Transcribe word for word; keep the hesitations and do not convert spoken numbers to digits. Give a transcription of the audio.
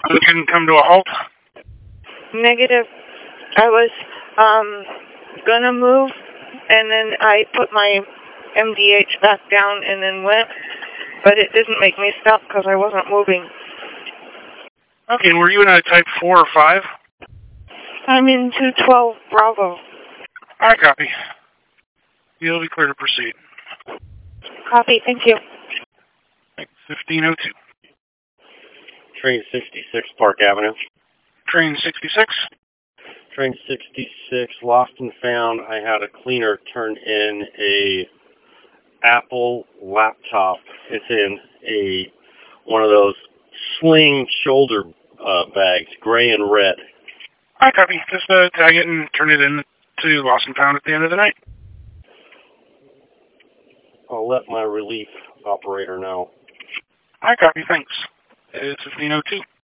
It didn't come to a halt? Negative. I was um gonna move, and then I put my M D H back down and then went, but it didn't make me stop because I wasn't moving. Okay, and were you in a type four or five? I'm in two twelve Bravo. I copy. You'll be clear to proceed. Copy, thank you. fifteen oh two. Train sixty-six, Park Avenue. Train sixty-six. Train sixty-six, lost and found. I had a cleaner turn in a Apple laptop. It's in a one of those sling shoulder uh, bags, gray and red. I copy. Just uh, tag it and turn it in to lost and found at the end of the night. I'll let my relief operator know. I copy, thanks. It's fifteen oh two.